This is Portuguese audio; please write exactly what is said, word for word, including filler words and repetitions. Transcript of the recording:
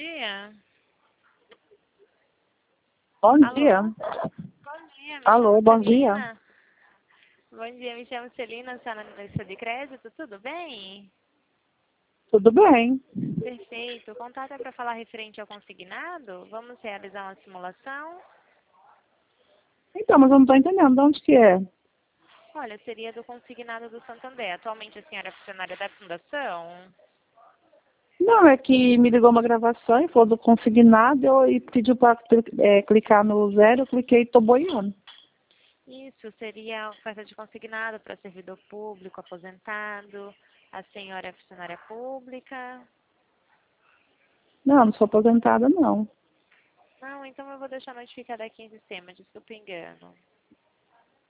dia. Bom Alô? dia. Bom dia, me Alô, chamo bom dia. Celina. Bom dia, me chamo Celina, está na lista de crédito, tudo bem? Tudo bem? Perfeito. O contato é para falar referente ao consignado? Vamos realizar uma simulação? Então, mas eu não estou entendendo de onde que é. Olha, seria do consignado do Santander. Atualmente a senhora é funcionária da fundação? Não, é que me ligou uma gravação e falou do consignado eu, e pediu para é, clicar no zero, eu cliquei e estou boiando. Isso, seria oferta de consignado para servidor público, aposentado. A senhora é funcionária pública? Não, não sou aposentada, não. Não, então eu vou deixar notificada aqui em sistema, desculpe o engano.